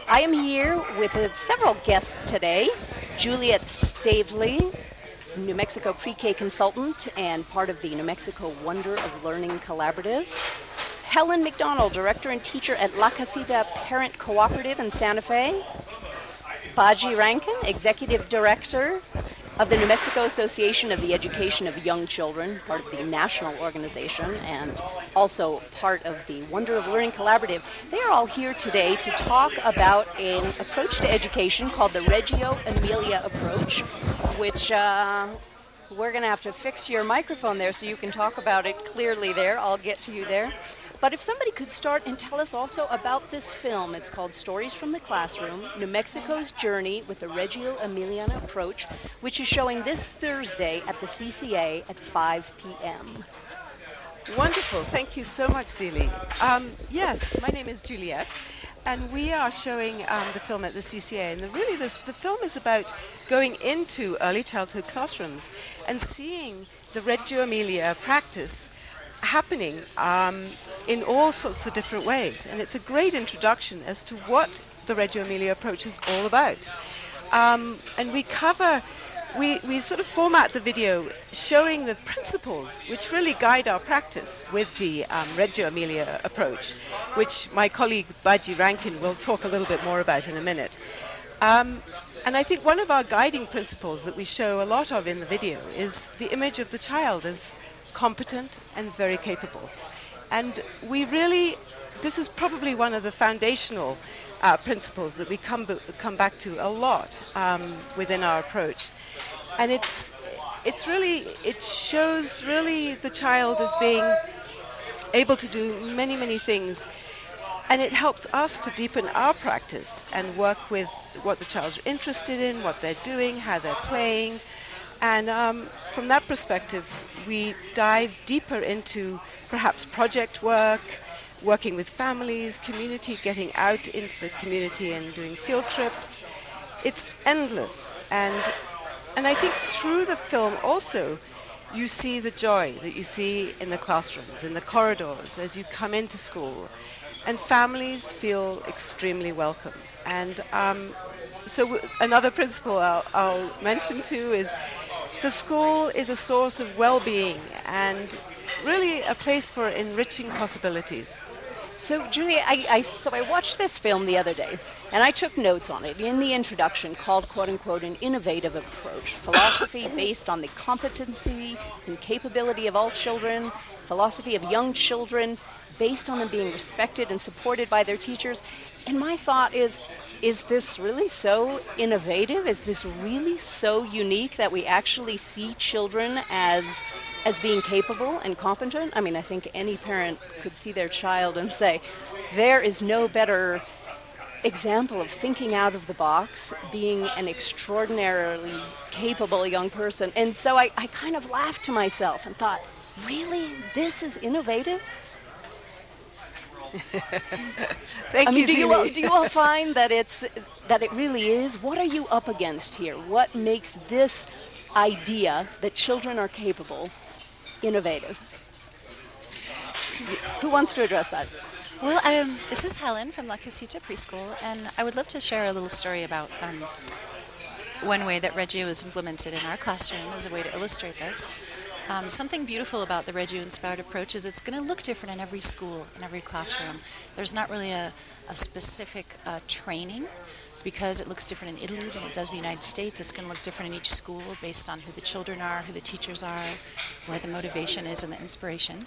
I am here with several guests today. Juliet Stavely, New Mexico Pre-K consultant and part of the New Mexico Wonder of Learning Collaborative. Helen McDonald, director and teacher at La Casita Parent Cooperative in Santa Fe. Baji Rankin, executive director of the New Mexico Association of the Education of Young Children, part of the national organization, and also part of the Wonder of Learning Collaborative. They are all here today to talk about an approach to education called the Reggio Emilia approach, which we're going to have to fix your microphone there so you can talk about it clearly there. I'll get to you there. But if somebody could start and tell us also about this film. It's called Stories from the Classroom, New Mexico's Journey with the Reggio Emiliana Approach, which is showing this Thursday at the CCA at 5 p.m. Wonderful. Thank you so much, Celie. Yes, my name is Juliet, and we are showing the film at the CCA. And the film is about going into early childhood classrooms and seeing the Reggio Emilia practice happening in all sorts of different ways. And it's a great introduction as to what the Reggio Emilia approach is all about. And we sort of format the video showing the principles which really guide our practice with the Reggio Emilia approach, which my colleague Baji Rankin will talk a little bit more about in a minute. And I think one of our guiding principles that we show a lot of in the video is the image of the child as competent and very capable. And this is probably one of the foundational principles that we come back to a lot within our approach. And it shows really the child as being able to do many, many things. And it helps us to deepen our practice and work with what the child's interested in, what they're doing, how they're playing. And from that perspective, we dive deeper into perhaps project work, working with families, community, getting out into the community and doing field trips. It's endless. And I think through the film also, you see the joy that you see in the classrooms, in the corridors, as you come into school. And families feel extremely welcome. And so another principle I'll mention too is the school is a source of well-being and really a place for enriching possibilities. So, Julia, I watched this film the other day, and I took notes on it in the introduction called, quote-unquote, an innovative approach, philosophy based on the competency and capability of all children, philosophy of young children based on them being respected and supported by their teachers. And my thought is this really so innovative? Is this really so unique that we actually see children as being capable and competent? I mean, I think any parent could see their child and say, there is no better example of thinking out of the box, being an extraordinarily capable young person. And so I kind of laughed to myself and thought, really? This is innovative? Thank you. Do you all find that it really is? What are you up against here? What makes this idea that children are capable innovative? Who wants to address that? Well, this is Helen from La Casita Preschool, and I would love to share a little story about one way that Reggio is implemented in our classroom as a way to illustrate this. Something beautiful about the Reggio-inspired approach is it's going to look different in every school, in every classroom. There's not really a specific training because it looks different in Italy than it does in the United States. It's going to look different in each school based on who the children are, who the teachers are, where the motivation is and the inspiration.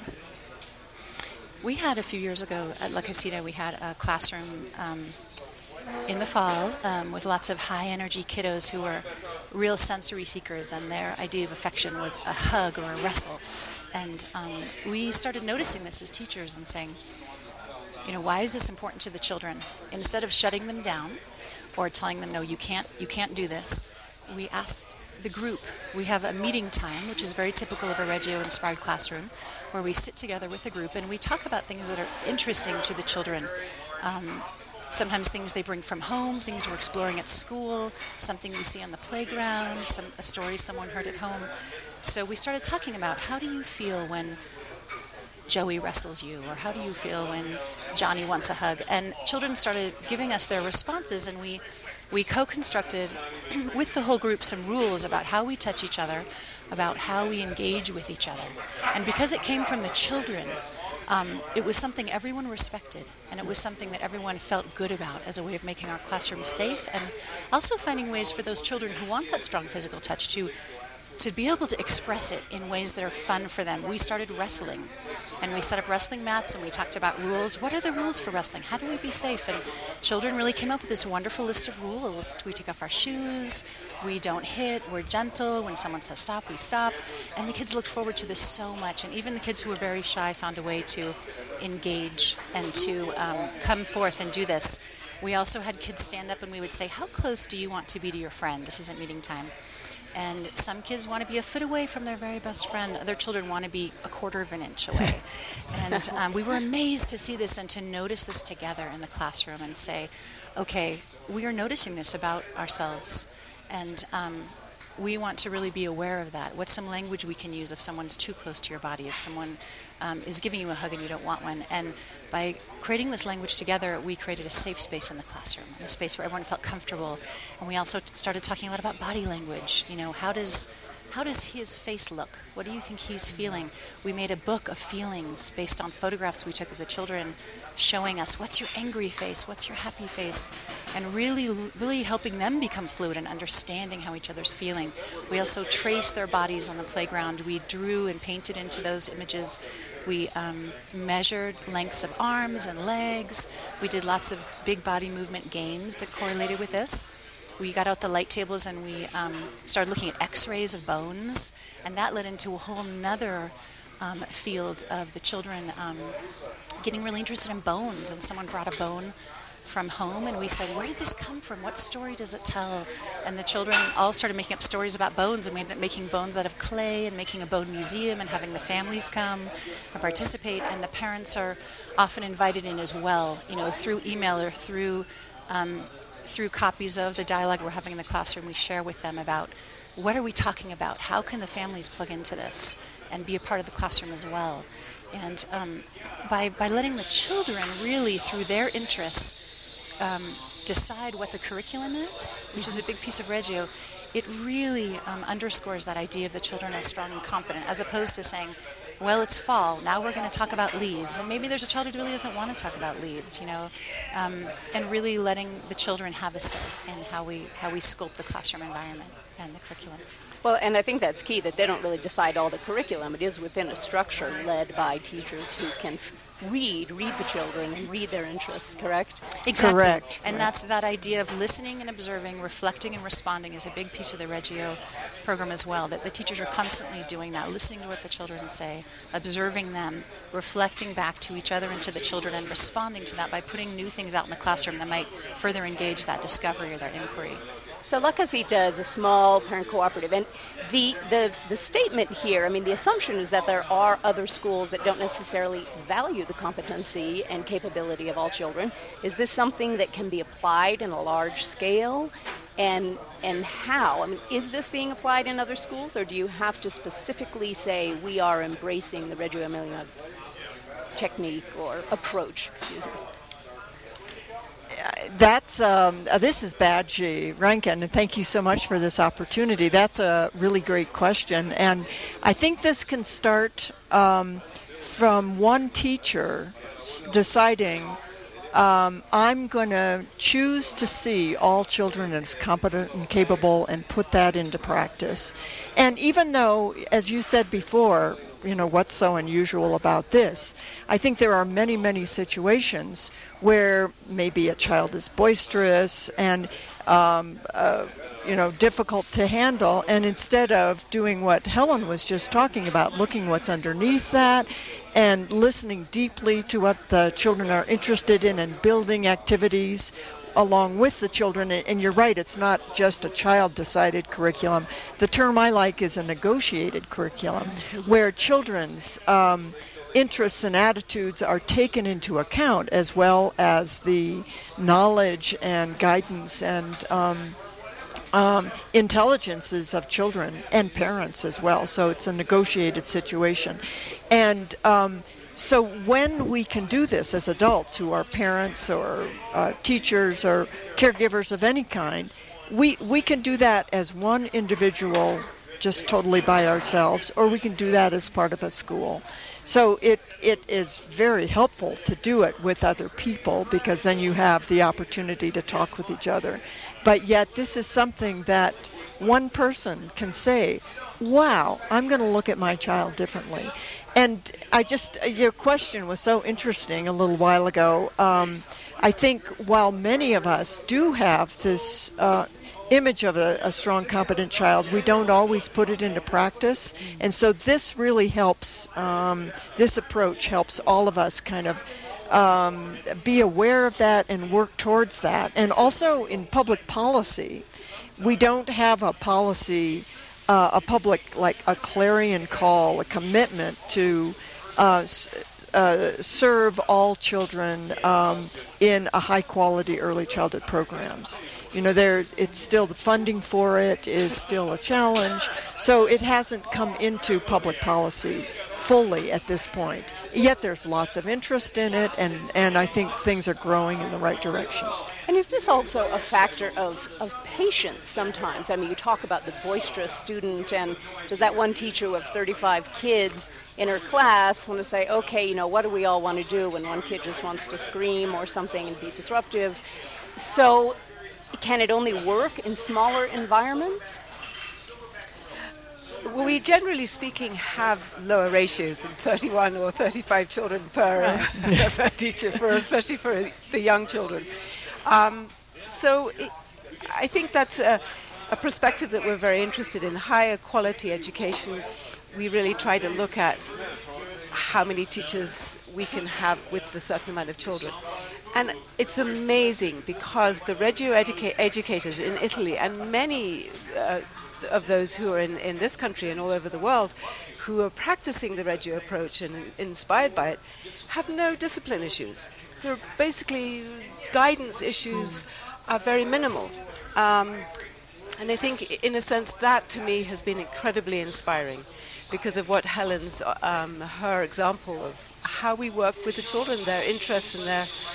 We had a few years ago at La Casita, we had a classroom in the fall with lots of high-energy kiddos who were real sensory seekers, and their idea of affection was a hug or a wrestle. And we started noticing this as teachers and saying, why is this important to the children? Instead of shutting them down or telling them, no, you can't do this, we asked the group. We have a meeting time, which is very typical of a Reggio-inspired classroom, where we sit together with the group and we talk about things that are interesting to the children. Sometimes things they bring from home, things we're exploring at school, something we see on the playground, a story someone heard at home. So we started talking about, how do you feel when Joey wrestles you, or how do you feel when Johnny wants a hug? And children started giving us their responses, and we co-constructed with the whole group some rules about how we touch each other, about how we engage with each other. And because it came from the children, it was something everyone respected, and it was something that everyone felt good about as a way of making our classroom safe, and also finding ways for those children who want that strong physical touch to be able to express it in ways that are fun for them. We started wrestling, and we set up wrestling mats, and we talked about rules. What are the rules for wrestling? How do we be safe? And children really came up with this wonderful list of rules. We take off our shoes, we don't hit, we're gentle. When someone says stop, we stop. And the kids looked forward to this so much, and even the kids who were very shy found a way to engage and to come forth and do this. We also had kids stand up, and we would say, how close do you want to be to your friend? This isn't meeting time. And some kids want to be a foot away from their very best friend. Other children want to be a quarter of an inch away. And we were amazed to see this and to notice this together in the classroom and say, okay, we are noticing this about ourselves. And we want to really be aware of that. What's some language we can use if someone's too close to your body, if someone is giving you a hug and you don't want one? And by creating this language together, we created a safe space in the classroom, a space where everyone felt comfortable. And we also started talking a lot about body language. You know, how does his face look? What do you think he's feeling? We made a book of feelings based on photographs we took of the children, showing us what's your angry face, what's your happy face, and really helping them become fluid and understanding how each other's feeling. We also traced their bodies on the playground. We drew and painted into those images. We measured lengths of arms and legs. We did lots of big body movement games that correlated with this. We got out the light tables and we started looking at x-rays of bones, and that led into a whole nother field of the children getting really interested in bones. And someone brought a bone from home, and we said, where did this come from? What story does it tell? And the children all started making up stories about bones, and we ended up making bones out of clay and making a bone museum and having the families come and participate. And the parents are often invited in as well, you know, through email or through copies of the dialogue we're having in the classroom. We share with them about what are we talking about? How can the families plug into this and be a part of the classroom as well? And by letting the children really, through their interests, decide what the curriculum is, which is a big piece of Reggio, it really underscores that idea of the children as strong and competent, as opposed to saying, well, it's fall, now we're going to talk about leaves. And maybe there's a child who really doesn't want to talk about leaves, you know, and really letting the children have a say in how we sculpt the classroom environment and the curriculum. Well, and I think that's key, that they don't really decide all the curriculum. It is within a structure led by teachers who can read the children and read their interests, correct? Exactly. Correct. And that's that idea of listening and observing, reflecting and responding is a big piece of the Reggio program as well, that the teachers are constantly doing that, listening to what the children say, observing them, reflecting back to each other and to the children, and responding to that by putting new things out in the classroom that might further engage that discovery or that inquiry. So La Casita is a small parent cooperative, and the statement here, I mean, the assumption is that there are other schools that don't necessarily value the competency and capability of all children. Is this something that can be applied in a large scale? And how? I mean, is this being applied in other schools, or do you have to specifically say we are embracing the Reggio Emilia technique or approach, excuse me? That's this is Badgie Rankin, and thank you so much for this opportunity. That's a really great question, and I think this can start from one teacher deciding I'm going to choose to see all children as competent and capable and put that into practice. And even though, as you said before, you know, what's so unusual about this? I think there are many, many situations where maybe a child is boisterous and, you know, difficult to handle. And instead of doing what Helen was just talking about, looking what's underneath that and listening deeply to what the children are interested in and building activities along with the children. And you're right, it's not just a child-decided curriculum. The term I like is a negotiated curriculum, where children's interests and attitudes are taken into account, as well as the knowledge and guidance and intelligences of children and parents as well. So it's a negotiated situation. And So when we can do this as adults who are parents or teachers or caregivers of any kind, we can do that as one individual just totally by ourselves, or we can do that as part of a school. So it is very helpful to do it with other people, because then you have the opportunity to talk with each other. But yet this is something that one person can say, wow, I'm going to look at my child differently. And your question was so interesting a little while ago. I think while many of us do have this image of a strong, competent child, we don't always put it into practice. And so this really helps, this approach helps all of us kind of be aware of that and work towards that. And also in public policy, we don't have a policy, a public, like a clarion call, a commitment to serve all children in a high-quality early childhood programs. You know, it's still, the funding for it is still a challenge, so it hasn't come into public policy fully at this point. Yet there's lots of interest in it, and I think things are growing in the right direction. And is this also a factor of patience sometimes? I mean, you talk about the boisterous student, and does that one teacher with 35 kids in her class want to say, okay, you know, what do we all want to do when one kid just wants to scream or something and be disruptive? So can it only work in smaller environments? Well, we generally speaking have lower ratios than 31 or 35 children per teacher, especially for the young children. I think that's a perspective that we're very interested in. Higher quality education, we really try to look at how many teachers we can have with a certain amount of children. And it's amazing, because the Reggio educators in Italy, and many of those who are in this country and all over the world who are practicing the Reggio approach and inspired by it, have no discipline issues. They're basically guidance issues are very minimal. And I think, in a sense, that to me has been incredibly inspiring, because of what Helen's, her example of how we work with the children, their interests and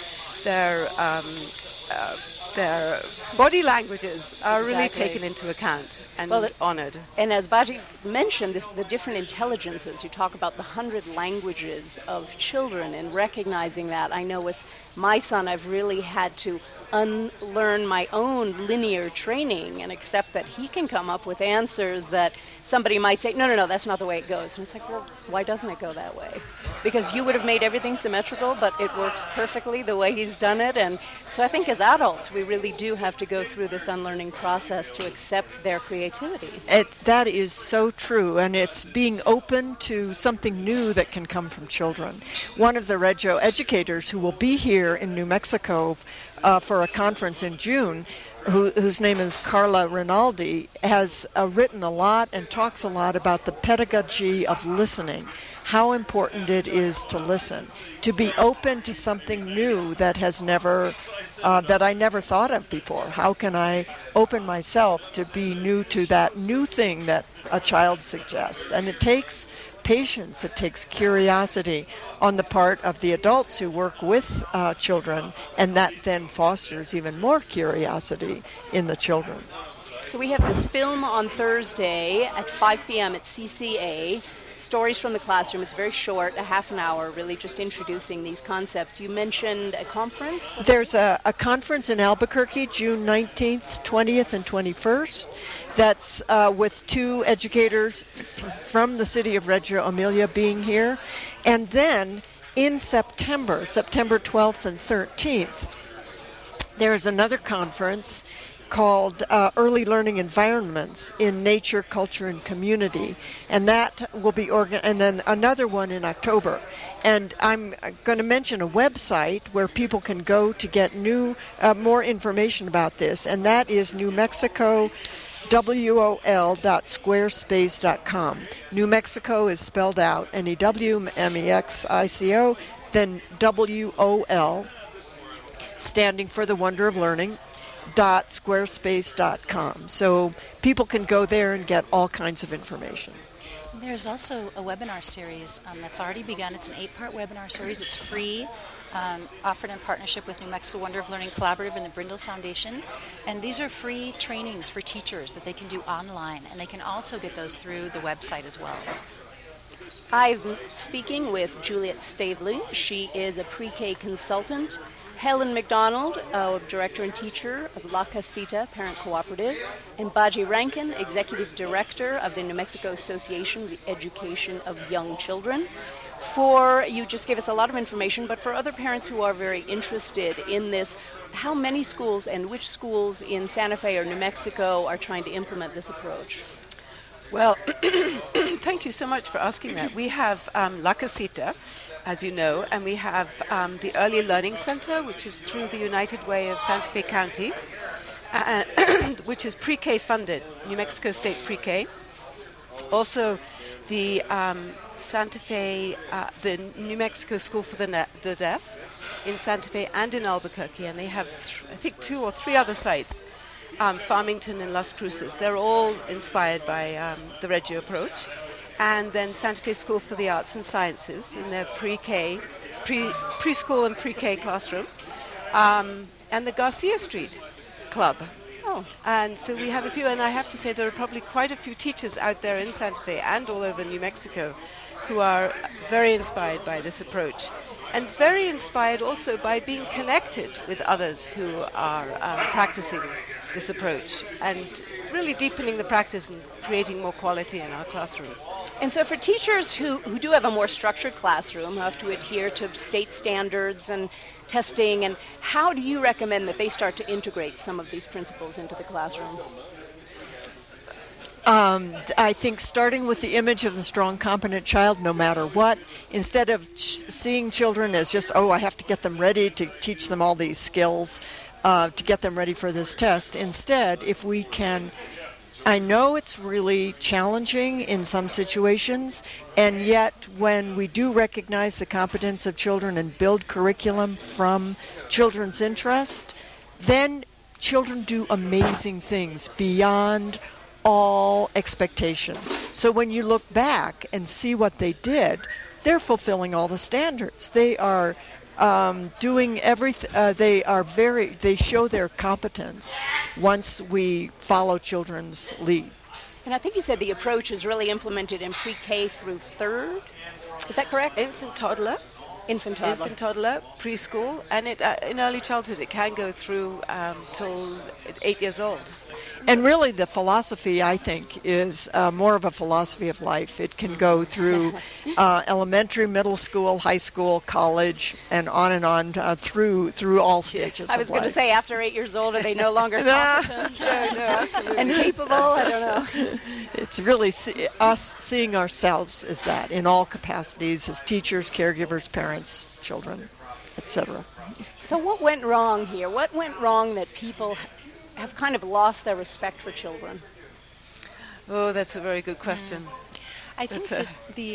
their body languages are really taken into account and honored. And as Baji mentioned, the different intelligences, you talk about the 100 languages of children, and recognizing that. I know with my son, I've really had to unlearn my own linear training and accept that he can come up with answers that somebody might say, no, that's not the way it goes. And it's like, well, why doesn't it go that way? Because you would have made everything symmetrical, but it works perfectly the way he's done it. And so I think as adults, we really do have to go through this unlearning process to accept their creativity. That is so true, and it's being open to something new that can come from children. One of the Reggio educators who will be here in New Mexico for a conference in June, whose name is Carla Rinaldi, has written a lot and talks a lot about the pedagogy of listening, how important it is to listen, to be open to something new that has never, that I never thought of before. How can I open myself to be new to that new thing that a child suggests? And it takes patience, it takes curiosity on the part of the adults who work with children, and that then fosters even more curiosity in the children. So we have this film on Thursday at 5 p.m. at CCA, Stories from the Classroom. It's very short, a half an hour, really just introducing these concepts. You mentioned a conference? There's a conference in Albuquerque, June 19th, 20th, and 21st. That's with two educators from the city of Reggio Emilia being here. And then in September 12th and 13th, there's another conference called Early Learning Environments in Nature, Culture, and Community. And that will be and then another one in October. And I'm going to mention a website where people can go to get more information about this, and that is New Mexico WOL.squarespace.com. New Mexico is spelled out NEWMEXICO, then WOL, standing for the Wonder of Learning, .squarespace.com. So people can go there and get all kinds of information. There's also a webinar series that's already begun. It's an 8-part webinar series. It's free, offered in partnership with New Mexico Wonder of Learning Collaborative and the Brindle Foundation. And these are free trainings for teachers that they can do online, and they can also get those through the website as well. I'm speaking with Juliet Stavely. She is a pre-K consultant. Helen McDonald, Director and Teacher of La Casita Parent Cooperative, and Baji Rankin, Executive Director of the New Mexico Association of the Education of Young Children. You just gave us a lot of information, but for other parents who are very interested in this, how many schools and which schools in Santa Fe or New Mexico are trying to implement this approach? Well, thank you so much for asking that. We have La Casita, as you know, and we have the Early Learning Center, which is through the United Way of Santa Fe County, which is pre-K funded, New Mexico State pre-K. Also, the Santa Fe, the New Mexico School for the Deaf in Santa Fe and in Albuquerque, and they have, I think, 2 or 3 other sites, Farmington and Las Cruces. They're all inspired by the Reggio approach. And then Santa Fe School for the Arts and Sciences in their pre-K, preschool and pre-K classroom, and the Garcia Street Club. Oh. And so we have a few, and I have to say there are probably quite a few teachers out there in Santa Fe and all over New Mexico who are very inspired by this approach, and very inspired also by being connected with others who are practicing this approach and really deepening the practice and creating more quality in our classrooms. And so for teachers who do have a more structured classroom, who have to adhere to state standards and testing, and how do you recommend that they start to integrate some of these principles into the classroom? I think starting with the image of the strong, competent child, no matter what, instead of seeing children as just, I have to get them ready to teach them all these skills, to get them ready for this test. Instead, if we can, I know it's really challenging in some situations, and yet when we do recognize the competence of children and build curriculum from children's interest, then children do amazing things beyond all expectations. So when you look back and see what they did, they're fulfilling all the standards. They are doing everything. They show their competence once we follow children's lead. And I think you said the approach is really implemented in pre-K through 3rd. Is that correct? Infant toddler, preschool, and in early childhood it can go through till 8 years old. And really the philosophy, I think, is more of a philosophy of life. It can go through elementary, middle school, high school, college, and on through all stages of life. I was going to say, after 8 years old, are they no longer competent and capable? I don't know. It's really us seeing ourselves as that in all capacities, as teachers, caregivers, parents, children, etc. So what went wrong here? What went wrong that people have kind of lost their respect for children? Oh, that's a very good question. I think that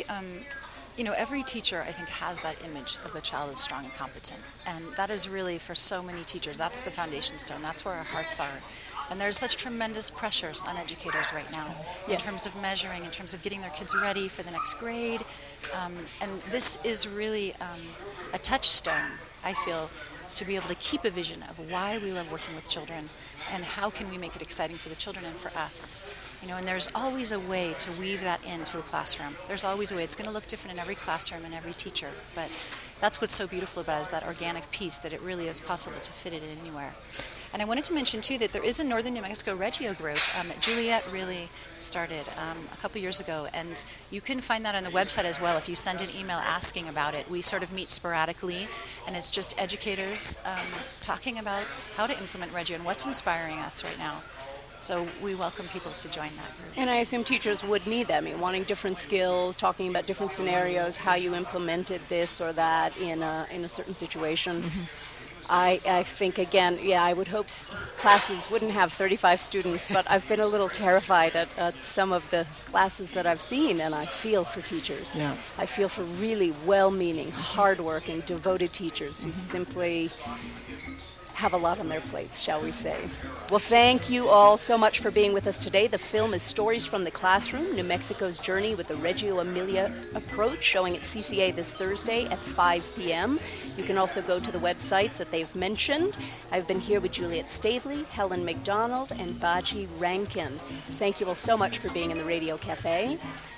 every teacher, I think, has that image of the child as strong and competent. And that is really, for so many teachers, that's the foundation stone. That's where our hearts are. And there's such tremendous pressures on educators right now in terms of measuring, in terms of getting their kids ready for the next grade. And this is really a touchstone, I feel, to be able to keep a vision of why we love working with children and how can we make it exciting for the children and for us. And there's always a way to weave that into a classroom. There's always a way. It's going to look different in every classroom and every teacher, but that's what's so beautiful about it, is that organic piece, that it really is possible to fit it in anywhere. And I wanted to mention, too, that there is a Northern New Mexico Reggio group that Juliet really started a couple years ago, and you can find that on the website as well if you send an email asking about it. We sort of meet sporadically, and it's just educators talking about how to implement Reggio and what's inspiring us right now. So we welcome people to join that group. And I assume teachers would need that, wanting different skills, talking about different scenarios, how you implemented this or that in a certain situation. Mm-hmm. I think, again, I would hope classes wouldn't have 35 students, but I've been a little terrified at some of the classes that I've seen, and I feel for teachers. Yeah. I feel for really well-meaning, hard-working, devoted teachers who simply have a lot on their plates, shall we say. Well, thank you all so much for being with us today. The film is Stories from the Classroom, New Mexico's Journey with the Reggio Emilia Approach, showing at CCA this Thursday at 5 p.m. You can also go to the websites that they've mentioned. I've been here with Juliet Stavely, Helen McDonald, and Baji Rankin. Thank you all so much for being in the Radio Cafe.